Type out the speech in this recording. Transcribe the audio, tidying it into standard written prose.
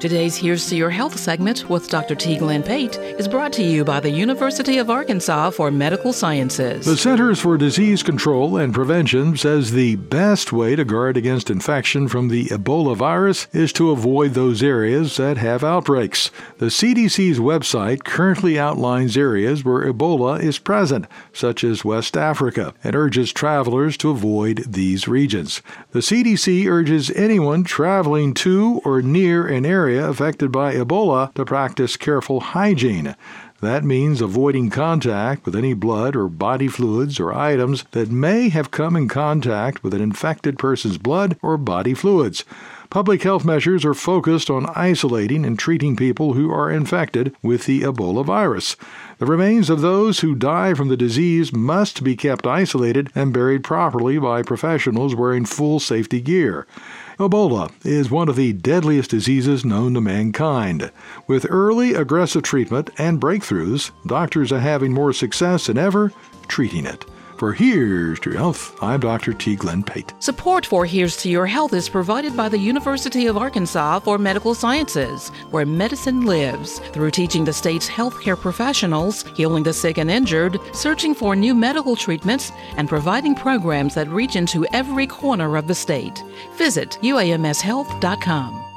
Today's Here's to Your Health segment with Dr. T. Glenn Pate is brought to you by the University of Arkansas for Medical Sciences. The Centers for Disease Control and Prevention says the best way to guard against infection from the Ebola virus is to avoid those areas that have outbreaks. The CDC's website currently outlines areas where Ebola is present, such as West Africa, and urges travelers to avoid these regions. The CDC urges anyone traveling to or near an area affected by Ebola to practice careful hygiene. That means avoiding contact with any blood or body fluids or items that may have come in contact with an infected person's blood or body fluids. Public health measures are focused on isolating and treating people who are infected with the Ebola virus. The remains of those who die from the disease must be kept isolated and buried properly by professionals wearing full safety gear. Ebola is one of the deadliest diseases known to mankind. With early aggressive treatment and breakthroughs, doctors are having more success than ever treating it. For Here's to Your Health, I'm Dr. T. Glenn Pate. Support for Here's to Your Health is provided by the University of Arkansas for Medical Sciences, where medicine lives, through teaching the state's healthcare professionals, healing the sick and injured, searching for new medical treatments, and providing programs that reach into every corner of the state. Visit uamshealth.com.